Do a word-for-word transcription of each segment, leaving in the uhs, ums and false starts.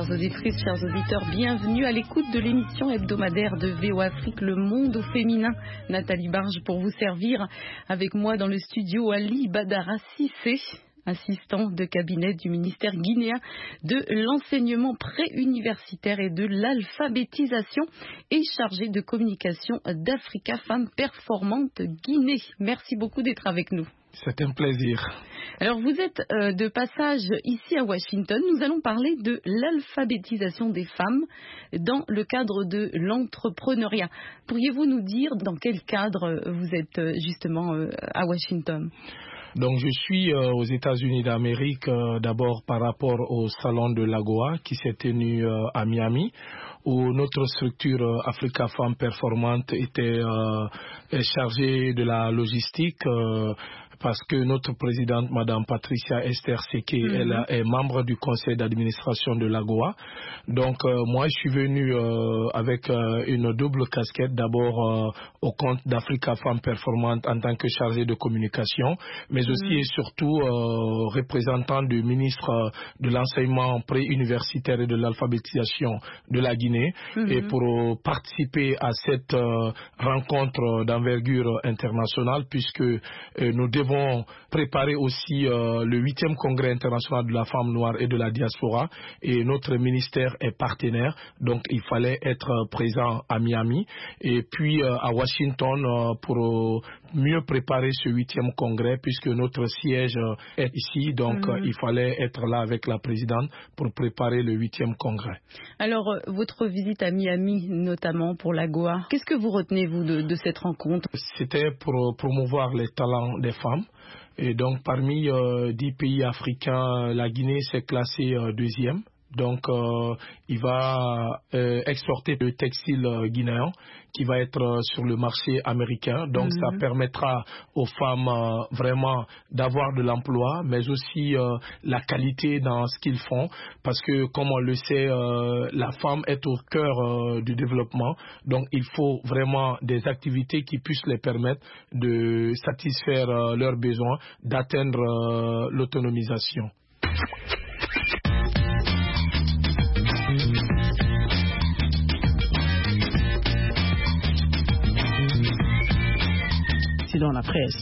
chères auditrices, chers auditeurs, bienvenue à l'écoute de l'émission hebdomadaire de V O Afrique, Le Monde au féminin. Nathalie Barge pour vous servir. Avec moi dans le studio, Ali Badara Cissé, assistant de cabinet du ministère guinéen de l'enseignement préuniversitaire et de l'alphabétisation et chargé de communication d'Africa Femmes Performantes Guinée. Merci beaucoup d'être avec nous. C'est un plaisir. Alors vous êtes euh, de passage ici à Washington. Nous allons parler de l'alphabétisation des femmes dans le cadre de l'entrepreneuriat. Pourriez-vous nous dire dans quel cadre vous êtes euh, justement euh, à Washington ? Donc je suis euh, aux États-Unis d'Amérique euh, d'abord par rapport au salon de l'AGOA qui s'est tenu euh, à Miami, où notre structure euh, Africa Femmes Performantes était euh, chargée de la logistique. Euh, parce que notre présidente, Madame Patricia Esther Seke, mm-hmm. elle est membre du conseil d'administration de l'AGOA. Donc euh, moi, je suis venu euh, avec euh, une double casquette, d'abord euh, au compte d'Africa Femmes Performantes en tant que chargé de communication, mais aussi mm-hmm. et surtout euh, représentant du ministre de l'enseignement préuniversitaire et de l'alphabétisation de la Guinée, mm-hmm. et pour euh, participer à cette euh, rencontre d'envergure internationale, puisque euh, nous devons Nous préparer aussi euh, le huitième congrès international de la femme noire et de la diaspora, et notre ministère est partenaire, donc il fallait être présent à Miami et puis euh, à Washington euh, pour euh, mieux préparer ce huitième congrès, puisque notre siège euh, est ici, donc mm-hmm. euh, il fallait être là avec la présidente pour préparer le huitième congrès. Alors euh, votre visite à Miami notamment pour l'AGOA, qu'est-ce que vous retenez vous de, de cette rencontre ? C'était pour promouvoir les talents des femmes. Et donc, parmi euh, dix pays africains, la Guinée s'est classée euh, deuxième. Donc, euh, il va euh, exporter le textile euh, guinéen qui va être euh, sur le marché américain. Donc, mm-hmm. ça permettra aux femmes euh, vraiment d'avoir de l'emploi, mais aussi euh, la qualité dans ce qu'ils font. Parce que, comme on le sait, euh, la femme est au cœur euh, du développement. Donc, il faut vraiment des activités qui puissent les permettre de satisfaire euh, leurs besoins, d'atteindre euh, l'autonomisation. Dans la presse.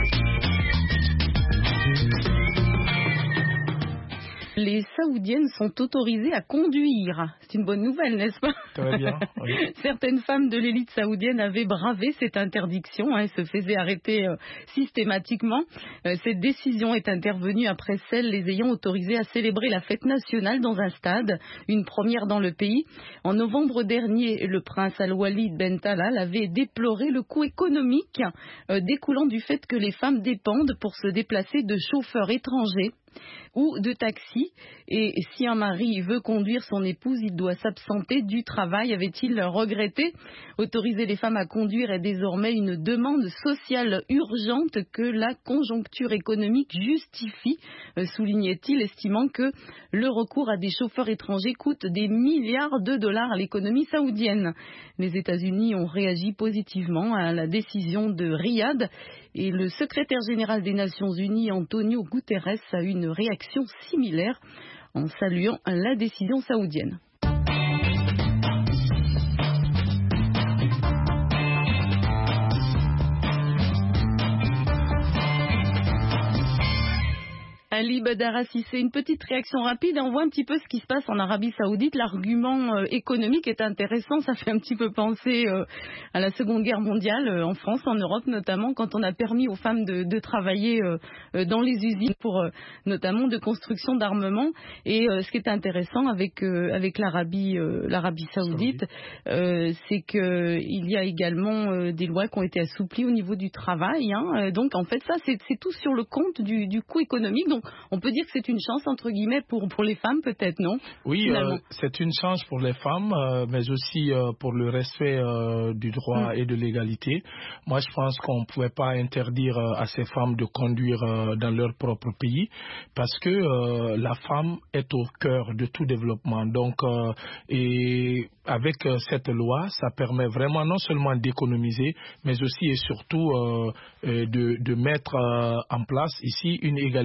Les Saoudiennes sont autorisées à conduire. C'est une bonne nouvelle, n'est-ce pas ? Très bien. Oui. Certaines femmes de l'élite saoudienne avaient bravé cette interdiction, hein, se faisaient arrêter euh, systématiquement. Euh, cette décision est intervenue après celle les ayant autorisées à célébrer la fête nationale dans un stade, une première dans le pays. En novembre dernier, le prince Al-Walid Ben Talal avait déploré le coût économique euh, découlant du fait que les femmes dépendent pour se déplacer de chauffeurs étrangers ou de taxi, et si un mari veut conduire son épouse, il doit s'absenter du travail, avait-il regretté. Autoriser les femmes à conduire est désormais une demande sociale urgente que la conjoncture économique justifie, soulignait-il, estimant que le recours à des chauffeurs étrangers coûte des milliards de dollars à l'économie saoudienne. Les États-Unis ont réagi positivement à la décision de Riyad, et le secrétaire général des Nations Unies, Antonio Guterres, a eu une réaction similaire en saluant la décision saoudienne. Ali Badara Cissé, une petite réaction rapide. On voit un petit peu ce qui se passe en Arabie Saoudite. L'argument euh, économique est intéressant. Ça fait un petit peu penser euh, à la Seconde Guerre mondiale, euh, en France, en Europe notamment, quand on a permis aux femmes de, de travailler euh, euh, dans les usines, pour euh, notamment de construction d'armement. Et euh, ce qui est intéressant avec euh, avec l'Arabie euh, l'Arabie Saoudite, euh, c'est que il y a également euh, des lois qui ont été assouplies au niveau du travail. Hein. Donc en fait, ça c'est, c'est tout sur le compte du, du coût économique. Donc on peut dire que c'est une chance, entre guillemets, pour, pour les femmes, peut-être, non ? Oui, euh, c'est une chance pour les femmes, euh, mais aussi euh, pour le respect euh, du droit mmh. et de l'égalité. Moi, je pense qu'on ne pouvait pas interdire euh, à ces femmes de conduire euh, dans leur propre pays, parce que euh, la femme est au cœur de tout développement. Donc, euh, et avec euh, cette loi, ça permet vraiment non seulement d'économiser, mais aussi et surtout euh, euh, de, de mettre euh, en place ici une égalité de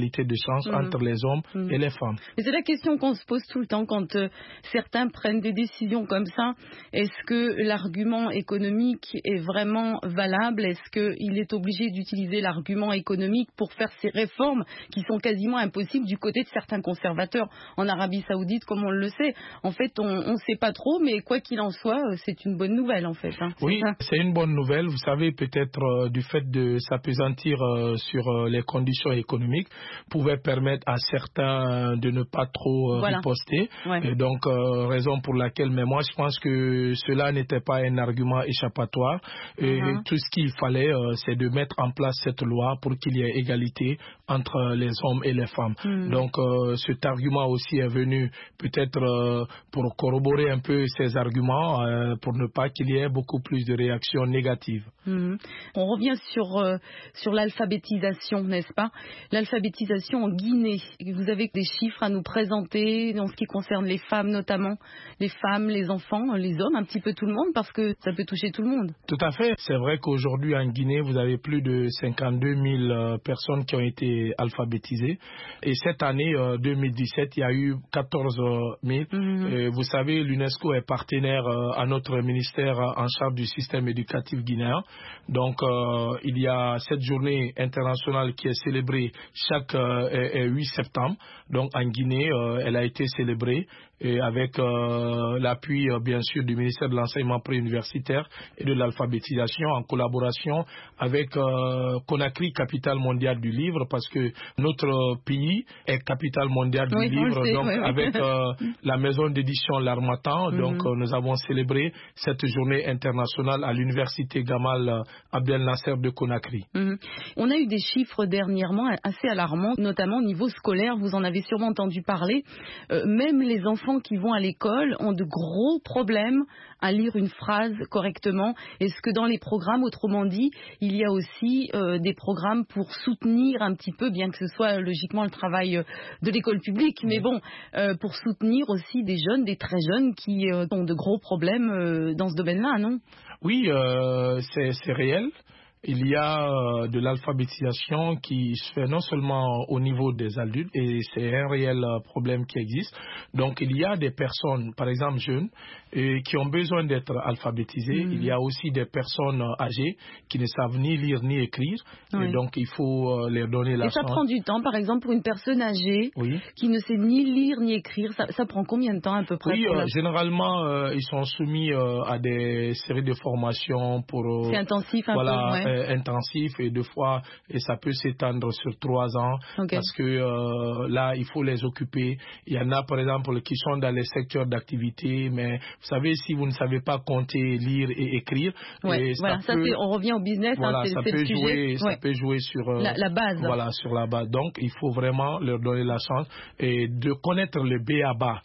différence mmh. entre les hommes mmh. et les femmes. Et c'est la question qu'on se pose tout le temps quand euh, certains prennent des décisions comme ça. Est-ce que l'argument économique est vraiment valable? Est-ce qu'il est obligé d'utiliser l'argument économique pour faire ces réformes qui sont quasiment impossibles du côté de certains conservateurs en Arabie Saoudite, comme on le sait? En fait, on ne sait pas trop, mais quoi qu'il en soit, c'est une bonne nouvelle en fait. Hein, oui, c'est une bonne nouvelle. Vous savez, peut-être euh, du fait de s'appesantir euh, sur euh, les conditions économiques, pouvait permettre à certains de ne pas trop euh, voilà. riposter. Ouais. Et donc, euh, raison pour laquelle, mais moi, je pense que cela n'était pas un argument échappatoire. Et uh-huh. tout ce qu'il fallait, euh, c'est de mettre en place cette loi pour qu'il y ait égalité entre les hommes et les femmes. Mm. Donc, euh, cet argument aussi est venu peut-être euh, pour corroborer un peu ces arguments, euh, pour ne pas qu'il y ait beaucoup plus de réactions négatives. Mm. On revient sur, euh, sur l'alphabétisation, n'est-ce pas? L'alphabétisation en Guinée. Vous avez des chiffres à nous présenter en ce qui concerne les femmes notamment, les femmes, les enfants, les hommes, un petit peu tout le monde, parce que ça peut toucher tout le monde. Tout à fait. C'est vrai qu'aujourd'hui en Guinée, vous avez plus de cinquante-deux mille euh, personnes qui ont été alphabétisées. Et cette année, euh, deux mille dix-sept, il y a eu quatorze mille. Mm-hmm. Et vous savez, l'UNESCO est partenaire euh, à notre ministère en charge du système éducatif guinéen. Donc, euh, il y a cette journée internationale qui est célébrée chaque euh, huit septembre. Donc, en Guinée, euh, elle a été célébrée. Et avec euh, l'appui euh, bien sûr du ministère de l'enseignement préuniversitaire et de l'alphabétisation en collaboration avec euh, Conakry, capitale mondiale du livre, parce que notre pays est capitale mondiale du oui, livre, sait, donc oui, oui. avec euh, la maison d'édition L'Harmattan, mm-hmm. donc euh, nous avons célébré cette journée internationale à l'université Gamal euh, Abdel Nasser de Conakry. Mm-hmm. On a eu des chiffres dernièrement assez alarmants, notamment au niveau scolaire, vous en avez sûrement entendu parler, euh, même les enfants qui vont à l'école ont de gros problèmes à lire une phrase correctement. Est-ce que dans les programmes, autrement dit, il y a aussi euh, des programmes pour soutenir un petit peu, bien que ce soit logiquement le travail de l'école publique, mais bon, euh, pour soutenir aussi des jeunes, des très jeunes qui euh, ont de gros problèmes euh, dans ce domaine-là, non? Oui, euh, c'est, c'est réel. Il y a euh, de l'alphabétisation qui se fait non seulement au niveau des adultes, et c'est un réel euh, problème qui existe. Donc il y a des personnes, par exemple jeunes, et qui ont besoin d'être alphabétisées. Mmh. Il y a aussi des personnes euh, âgées qui ne savent ni lire ni écrire. Oui. Et donc il faut euh, leur donner la chance. Et ça prend du temps, par exemple pour une personne âgée oui. qui ne sait ni lire ni écrire, ça, ça prend combien de temps à peu près? Oui, euh, la... généralement euh, ils sont soumis euh, à des séries de formations pour... Euh, c'est intensif un voilà, peu, ouais. intensif et deux fois et ça peut s'étendre sur trois ans okay. parce que euh, là il faut les occuper. Il y en a par exemple qui sont dans les secteurs d'activité, mais vous savez si vous ne savez pas compter, lire et écrire, ouais, et voilà, ça ça peut, c'est, on revient au business, voilà, hein, c'est, ça c'est peut le jouer, sujet. ça ouais. peut jouer sur euh, la, la base. Voilà, sur la base. Donc il faut vraiment leur donner la chance et de connaître le B A B A.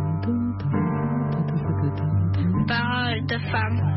Parole de femme.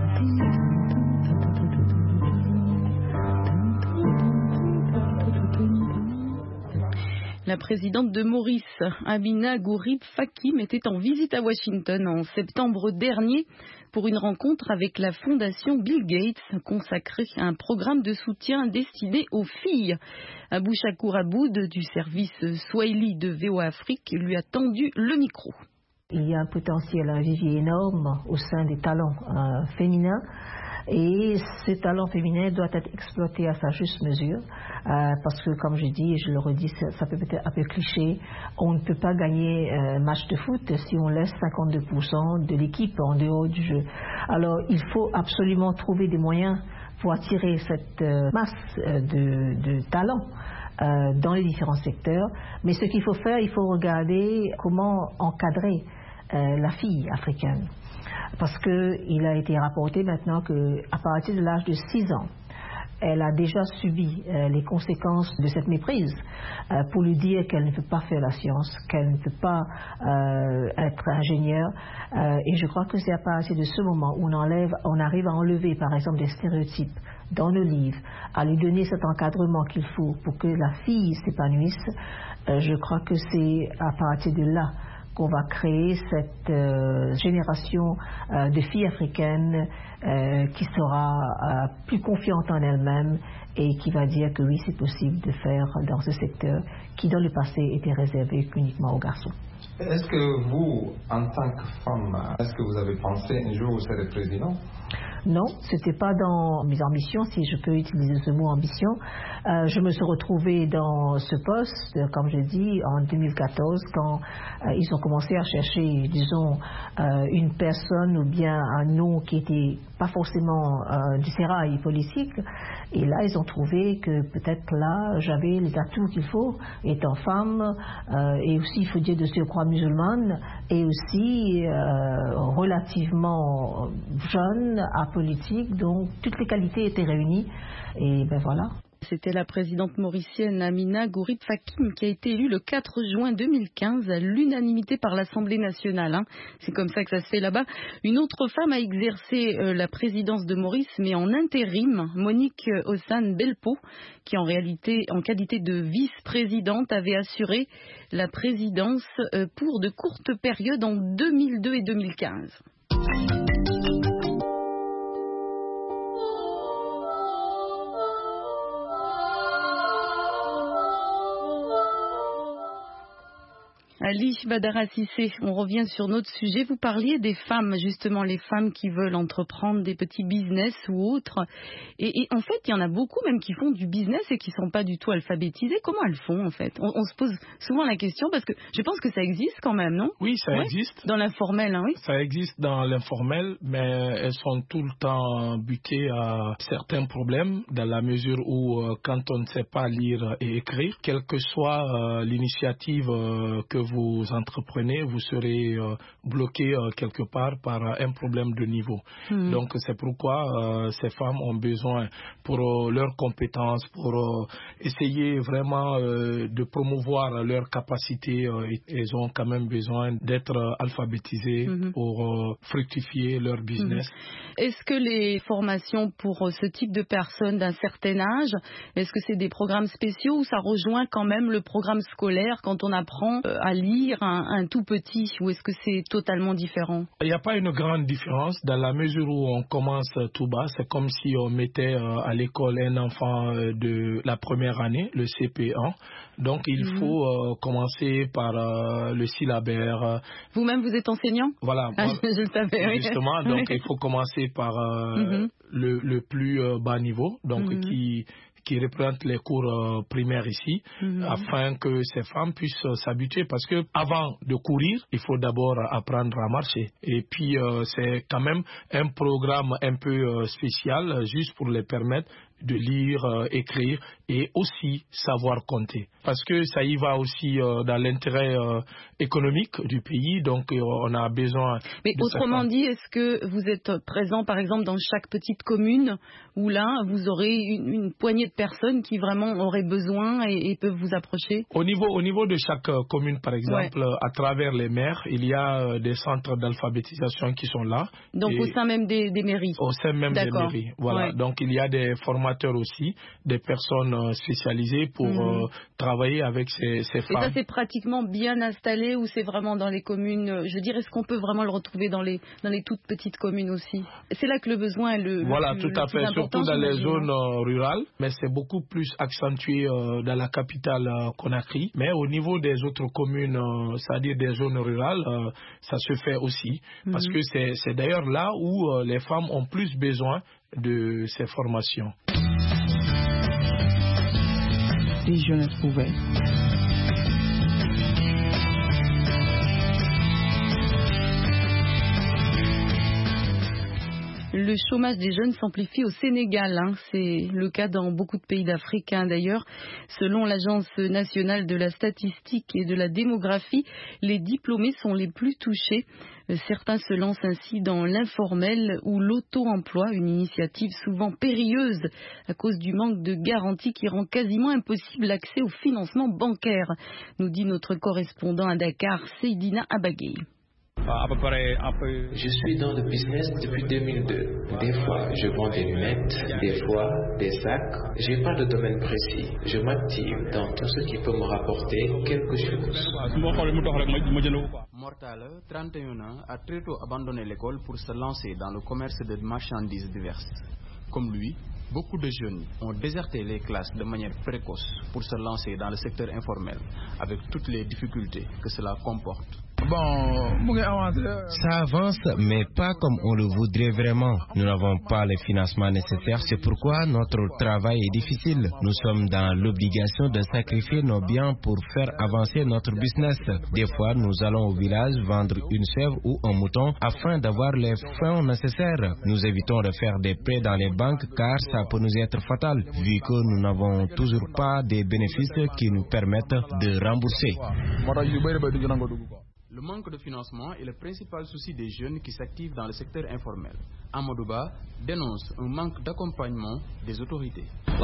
La présidente de Maurice, Amina Gurib Fakim, était en visite à Washington en septembre dernier pour une rencontre avec la fondation Bill Gates consacrée à un programme de soutien destiné aux filles. Abou Chakour Aboud du service Swahili de V O A Afrique lui a tendu le micro. Il y a un potentiel, un vivier énorme au sein des talents euh, féminins. Et ce talent féminin doit être exploité à sa juste mesure, euh, parce que, comme je dis, et je le redis, ça, ça peut être un peu cliché, on ne peut pas gagner un match de foot si on laisse cinquante-deux pour cent de l'équipe en dehors du jeu. Alors, il faut absolument trouver des moyens pour attirer cette euh, masse euh, de, de talents euh, dans les différents secteurs. Mais ce qu'il faut faire, il faut regarder comment encadrer euh, la fille africaine. Parce qu'il a été rapporté maintenant qu'à partir de l'âge de six ans, elle a déjà subi euh, les conséquences de cette méprise euh, pour lui dire qu'elle ne peut pas faire la science, qu'elle ne peut pas euh, être ingénieure. Euh, et je crois que c'est à partir de ce moment où on, enlève, on arrive à enlever par exemple des stéréotypes dans le livre, à lui donner cet encadrement qu'il faut pour que la fille s'épanouisse. Euh, je crois que c'est à partir de là qu'on va créer cette euh, génération euh, de filles africaines euh, qui sera euh, plus confiante en elle-même et qui va dire que oui, c'est possible de faire dans ce secteur qui dans le passé était réservé uniquement aux garçons. Est-ce que vous, en tant que femme, est-ce que vous avez pensé un jour vous serez président? Non, ce n'était pas dans mes ambitions, si je peux utiliser ce mot ambition. Euh, je me suis retrouvée dans ce poste, comme je dis, en deux mille quatorze, quand euh, ils ont commencé à chercher, disons, euh, une personne ou bien un nom qui n'était pas forcément euh, du sérail politique. Et là, ils ont trouvé que peut-être là, j'avais les atouts qu'il faut, étant femme, euh, et aussi, il faut dire, de surcroît musulmane, et aussi euh, relativement jeune, apolitique, donc toutes les qualités étaient réunies, et ben voilà. C'était la présidente mauricienne Amina Gourid Fakim qui a été élue le quatre juin deux mille quinze à l'unanimité par l'Assemblée nationale. Hein. C'est comme ça que ça se fait là-bas. Une autre femme a exercé euh, la présidence de Maurice, mais en intérim, Monique Ossane Belpo, qui en réalité, en qualité de vice-présidente, avait assuré la présidence euh, pour de courtes périodes en deux mille deux et deux mille quinze. Ali Badara Cissé, on revient sur notre sujet. Vous parliez des femmes, justement, les femmes qui veulent entreprendre des petits business ou autres. Et, et en fait, il y en a beaucoup même qui font du business et qui ne sont pas du tout alphabétisées. Comment elles font, en fait? on, on se pose souvent la question parce que je pense que ça existe quand même, non? Oui, ça ouais, existe. Dans l'informel, hein, oui. Ça existe dans l'informel, mais elles sont tout le temps butées à certains problèmes, dans la mesure où, euh, quand on ne sait pas lire et écrire, quelle que soit euh, l'initiative euh, que vous vous entreprenez, vous serez euh, bloqué euh, quelque part par euh, un problème de niveau. Mmh. Donc c'est pourquoi euh, ces femmes ont besoin, pour euh, leurs compétences, pour euh, essayer vraiment euh, de promouvoir leurs capacités, euh, elles ont quand même besoin d'être euh, alphabétisées mmh. pour euh, fructifier leur business. Mmh. Est-ce que les formations pour euh, ce type de personnes d'un certain âge, est-ce que c'est des programmes spéciaux ou ça rejoint quand même le programme scolaire quand on apprend euh, à lire un, un tout petit, ou est-ce que c'est totalement différent? Il n'y a pas une grande différence dans la mesure où on commence tout bas. C'est comme si on mettait euh, à l'école un enfant euh, de la première année, le C P un. Donc il mmh. faut euh, commencer par euh, le syllabaire. Vous-même, vous êtes enseignant? Voilà. Ah, moi, je le savais, oui. Justement, donc il faut commencer par euh, mmh. le, le plus euh, bas niveau, donc mmh. qui... qui représente les cours euh, primaires ici, mmh. afin que ces femmes puissent euh, s'habituer. Parce que avant de courir, il faut d'abord apprendre à marcher. Et puis, euh, c'est quand même un programme un peu euh, spécial, juste pour les permettre de lire, euh, écrire et aussi savoir compter. Parce que ça y va aussi euh, dans l'intérêt euh, économique du pays, donc euh, on a besoin... Mais de autrement dit, est-ce que vous êtes présent par exemple dans chaque petite commune où là vous aurez une, une poignée de personnes qui vraiment auraient besoin et, et peuvent vous approcher? Au niveau, au niveau de chaque euh, commune par exemple, ouais. à travers les maires, il y a euh, des centres d'alphabétisation qui sont là. Donc au sein même des, des mairies? Au sein même D'accord. des mairies, voilà. Ouais. Donc il y a des formateurs aussi, des personnes euh, spécialisées pour mmh. euh, travailler avec ces, ces femmes. Et ça c'est pratiquement bien installé ou c'est vraiment dans les communes? Je veux dire, est-ce qu'on peut vraiment le retrouver dans les, dans les toutes petites communes aussi? C'est là que le besoin est le, voilà, le tout le à fait, surtout dans les zones euh, rurales, mais c'est beaucoup plus accentué euh, dans la capitale euh, Conakry. Mais au niveau des autres communes, euh, c'est-à-dire des zones rurales, euh, ça se fait aussi. Mmh. Parce que c'est, c'est d'ailleurs là où euh, les femmes ont plus besoin de ces formations. Si jeunesse pouvait. Le chômage des jeunes s'amplifie au Sénégal. Hein. C'est le cas dans beaucoup de pays d'Afrique hein, d'ailleurs. Selon l'Agence nationale de la statistique et de la démographie, les diplômés sont les plus touchés. Certains se lancent ainsi dans l'informel ou l'auto-emploi, une initiative souvent périlleuse à cause du manque de garanties qui rend quasiment impossible l'accès au financement bancaire, nous dit notre correspondant à Dakar, Seydina Abagay. Je suis dans le business depuis deux mille deux. Des fois, je vends des lunettes, des fois, des sacs. Je n'ai pas de domaine précis. Je m'active dans tout ce qui peut me rapporter quelque chose. Mortale, trente et un ans, a très tôt abandonné l'école pour se lancer dans le commerce de marchandises diverses. Comme lui, beaucoup de jeunes ont déserté les classes de manière précoce pour se lancer dans le secteur informel, avec toutes les difficultés que cela comporte. Bon, ça avance, mais pas comme on le voudrait vraiment. Nous n'avons pas les financements nécessaires, c'est pourquoi notre travail est difficile. Nous sommes dans l'obligation de sacrifier nos biens pour faire avancer notre business. Des fois, nous allons au village vendre une chèvre ou un mouton afin d'avoir les fonds nécessaires. Nous évitons de faire des prêts dans les banques car ça peut nous être fatal, vu que nous n'avons toujours pas des bénéfices qui nous permettent de rembourser. Le manque de financement est le principal souci des jeunes qui s'activent dans le secteur informel. Amadouba dénonce un manque d'accompagnement des autorités.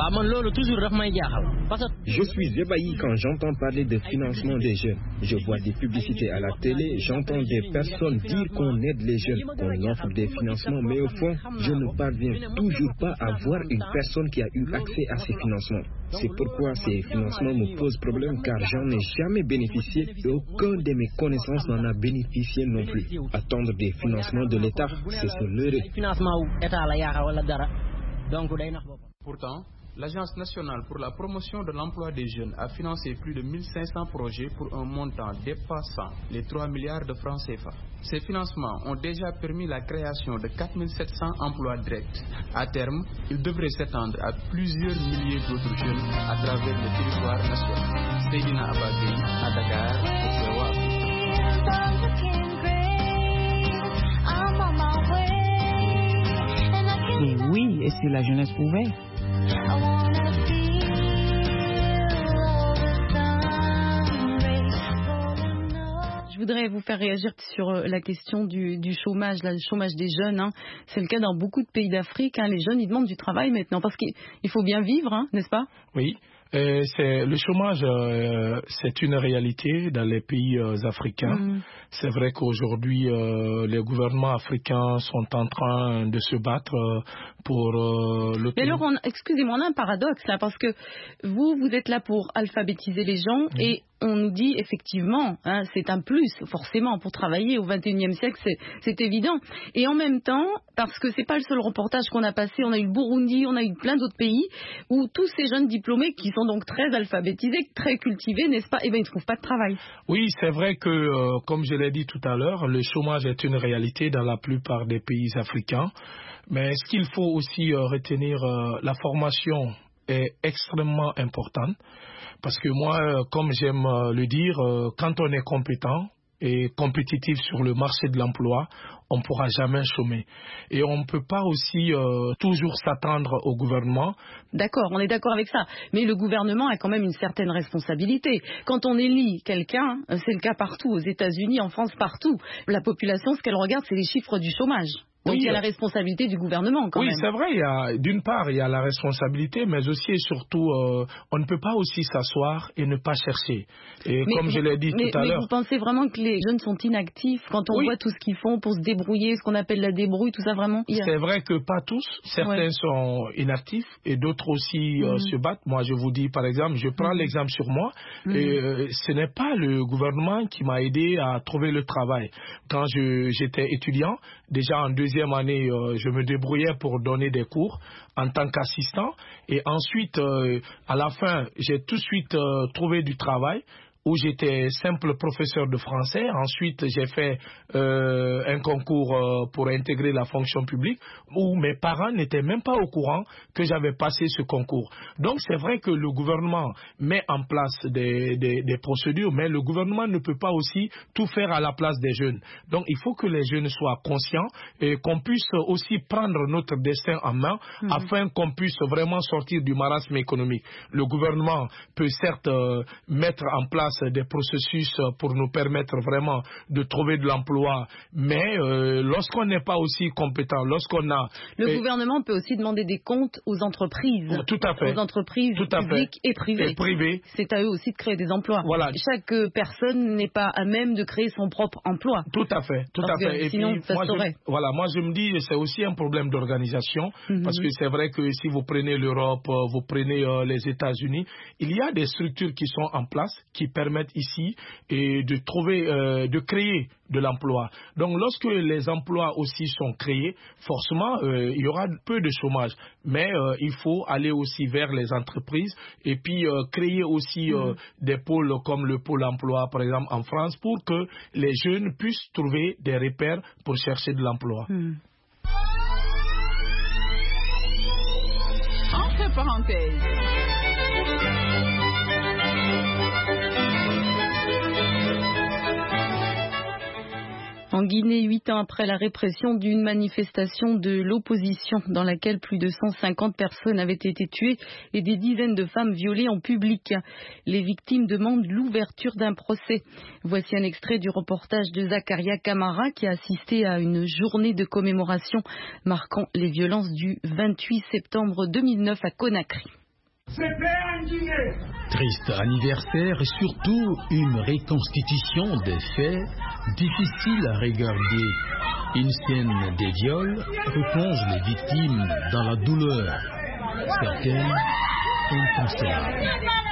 Je suis ébahi quand j'entends parler de financement des jeunes. Je vois des publicités à la télé, j'entends des personnes dire qu'on aide les jeunes, qu'on offre des financements, mais au fond, je ne parviens toujours pas à voir une personne qui a eu accès à ces financements. C'est pourquoi ces financements me posent problème car j'en ai jamais bénéficié et aucun de mes connaissances n'en a bénéficié non plus. Attendre des financements de l'État, c'est se leurrer. Pourtant, l'Agence nationale pour la promotion de l'emploi des jeunes a financé plus de mille cinq cents projets pour un montant dépassant les trois milliards de francs C F A. Ces financements ont déjà permis la création de quatre mille sept cents emplois directs. À terme, ils devraient s'étendre à plusieurs milliers d'autres jeunes à travers le territoire national. Seydina Abagui, à Dakar, pour Sewa. Et oui, et si la jeunesse pouvait. Je voudrais vous faire réagir sur la question du, du chômage, là, le chômage des jeunes. Hein. C'est le cas dans beaucoup de pays d'Afrique. Hein. Les jeunes, ils demandent du travail maintenant parce qu'il faut bien vivre, hein, n'est-ce pas? Oui. Euh, c'est, le chômage, euh, c'est une réalité dans les pays euh, africains. Mmh. C'est vrai qu'aujourd'hui, euh, les gouvernements africains sont en train de se battre euh, pour euh, le... Mais alors, on, excusez-moi, on a un paradoxe là, parce que vous, vous êtes là pour alphabétiser les gens mmh. et on nous dit effectivement, hein, c'est un plus forcément pour travailler au vingt et unième siècle, c'est, c'est évident. Et en même temps, parce que c'est pas le seul reportage qu'on a passé, on a eu le Burundi, on a eu plein d'autres pays où tous ces jeunes diplômés qui sont donc très alphabétisés, très cultivés, n'est-ce pas? Eh bien, ils ne trouvent pas de travail. Oui, c'est vrai que, euh, comme je l'ai dit tout à l'heure, le chômage est une réalité dans la plupart des pays africains. Mais ce qu'il faut aussi euh, retenir, euh, la formation est extrêmement importante. Parce que moi, euh, comme j'aime euh, le dire, euh, quand on est compétent et compétitif sur le marché de l'emploi, on ne pourra jamais chômer. Et on ne peut pas aussi euh, toujours s'attendre au gouvernement. D'accord, on est d'accord avec ça. Mais le gouvernement a quand même une certaine responsabilité. Quand on élit quelqu'un, c'est le cas partout, aux États-Unis, en France, partout. La population, ce qu'elle regarde, c'est les chiffres du chômage. Donc oui, il y a la responsabilité du gouvernement quand oui, même. Oui, c'est vrai. Il y a, d'une part, il y a la responsabilité, mais aussi et surtout, euh, on ne peut pas aussi s'asseoir et ne pas chercher. Et mais, comme je l'ai dit mais, tout à mais l'heure... Mais vous pensez vraiment que les jeunes sont inactifs quand on oui. voit tout ce qu'ils font pour se débrouiller, ce qu'on appelle la débrouille, tout ça vraiment? C'est vrai que pas tous. Certains ouais. sont inactifs et d'autres aussi euh, mmh. se battent. Moi, je vous dis, par exemple, je prends mmh. l'exemple sur moi. Mmh. Et euh, ce n'est pas le gouvernement qui m'a aidé à trouver le travail. Quand je, j'étais étudiant, déjà en deuxième année, euh, je me débrouillais pour donner des cours en tant qu'assistant. Et ensuite, euh, à la fin, j'ai tout de suite euh, trouvé du travail où j'étais simple professeur de français. Ensuite, j'ai fait euh, un concours euh, pour intégrer la fonction publique où mes parents n'étaient même pas au courant que j'avais passé ce concours. Donc, c'est vrai que le gouvernement met en place des, des, des procédures, mais le gouvernement ne peut pas aussi tout faire à la place des jeunes. Donc, il faut que les jeunes soient conscients et qu'on puisse aussi prendre notre destin en main mmh. afin qu'on puisse vraiment sortir du marasme économique. Le gouvernement peut certes euh, mettre en place des processus pour nous permettre vraiment de trouver de l'emploi, mais euh, lorsqu'on n'est pas aussi compétent, lorsqu'on a... Le et, gouvernement peut aussi demander des comptes aux entreprises. Tout à fait. Aux entreprises tout à publiques fait. et privées. Et privées. C'est à eux aussi de créer des emplois. Voilà. Chaque personne n'est pas à même de créer son propre emploi. Tout à fait. Tout parce à fait. Et sinon, puis, ça moi, saurait. Je, voilà, moi je me dis c'est aussi un problème d'organisation, mm-hmm. parce que c'est vrai que si vous prenez l'Europe, vous prenez euh, les États-Unis, il y a des structures qui sont en place qui permettent permettre ici et de trouver, euh, de créer de l'emploi. Donc lorsque les emplois aussi sont créés, forcément euh, il y aura peu de chômage. Mais euh, il faut aller aussi vers les entreprises et puis euh, créer aussi euh, mmh. des pôles comme le pôle emploi par exemple en France pour que les jeunes puissent trouver des repères pour chercher de l'emploi. Mmh. Entre parenthèses. En Guinée, huit ans après la répression d'une manifestation de l'opposition dans laquelle plus de cent cinquante personnes avaient été tuées et des dizaines de femmes violées en public. Les victimes demandent l'ouverture d'un procès. Voici un extrait du reportage de Zakaria Kamara qui a assisté à une journée de commémoration marquant les violences du vingt-huit septembre deux mille neuf à Conakry. Triste anniversaire et surtout une reconstitution des faits difficile à regarder. Une scène des viols replonge les victimes dans la douleur. Certaines inconsolables.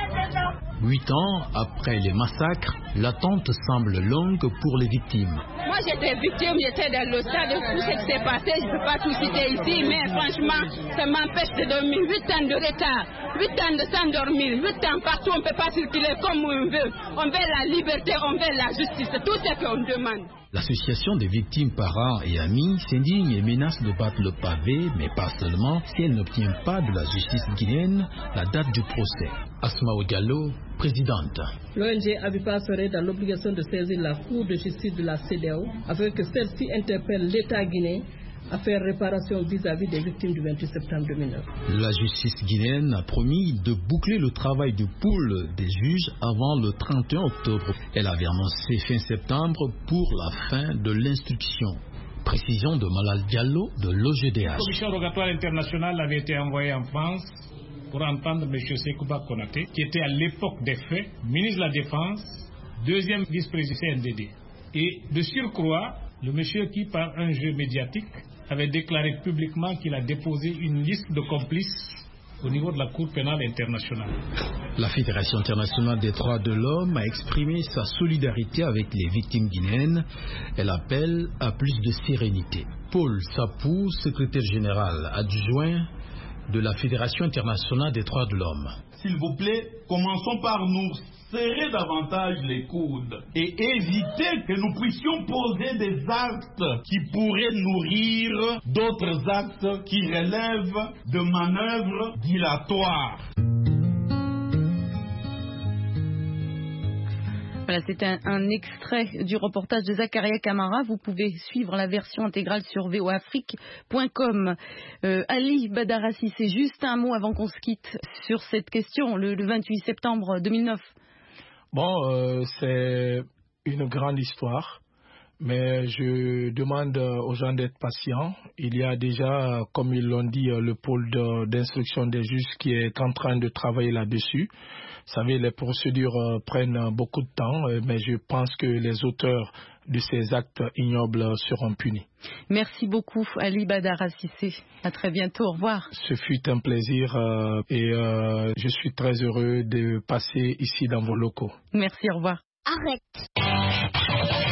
Huit ans après les massacres, l'attente semble longue pour les victimes. Moi j'étais victime, j'étais dans le stade de tout ce qui s'est passé, je ne peux pas tout citer ici, mais franchement, ça m'empêche de dormir. Huit ans de retard, huit ans de s'endormir, huit ans partout, on ne peut pas circuler comme on veut. On veut la liberté, on veut la justice, c'est tout ce qu'on demande. L'association des victimes, parents et amis s'indigne et menace de battre le pavé, mais pas seulement, si elle n'obtient pas de la justice guinéenne la date du procès. Asmaou Diallo, présidente. L'O N G Avipa serait dans l'obligation de saisir la Cour de justice de la C E D E A O afin que celle-ci interpelle l'État guinéen à faire réparation vis-à-vis des victimes du vingt-huit septembre deux mille neuf. La justice guinéenne a promis de boucler le travail du pool des juges avant le trente et un octobre. Elle avait annoncé fin septembre pour la fin de l'instruction. Précision de Malal Diallo de l'O G D H. La commission rogatoire internationale avait été envoyée en France pour entendre M. Sekouba Konaté, qui était à l'époque des faits ministre de la Défense, deuxième vice-président C N D D. Et de surcroît, le monsieur qui, par un jeu médiatique, avait déclaré publiquement qu'il a déposé une liste de complices au niveau de la Cour pénale internationale. La Fédération internationale des droits de l'homme a exprimé sa solidarité avec les victimes guinéennes. Elle appelle à plus de sérénité. Paul Sapou, secrétaire général adjoint de la Fédération internationale des droits de l'homme. S'il vous plaît, commençons par nous serrer davantage les coudes et éviter que nous puissions poser des actes qui pourraient nourrir d'autres actes qui relèvent de manœuvres dilatoires. Voilà, c'est un, un extrait du reportage de Zakaria Kamara. Vous pouvez suivre la version intégrale sur v o afrique point com. Euh, Ali Badarassi, c'est juste un mot avant qu'on se quitte sur cette question, le, le vingt-huit septembre deux mille neuf. Bon, euh, c'est une grande histoire, mais je demande aux gens d'être patients. Il y a déjà, comme ils l'ont dit, le pôle de, d'instruction des juges qui est en train de travailler là-dessus. Vous savez, les procédures euh, prennent beaucoup de temps, euh, mais je pense que les auteurs de ces actes ignobles seront punis. Merci beaucoup, Ali Badara Cissé. À très bientôt. Au revoir. Ce fut un plaisir euh, et euh, je suis très heureux de passer ici dans vos locaux. Merci, au revoir. Arrête.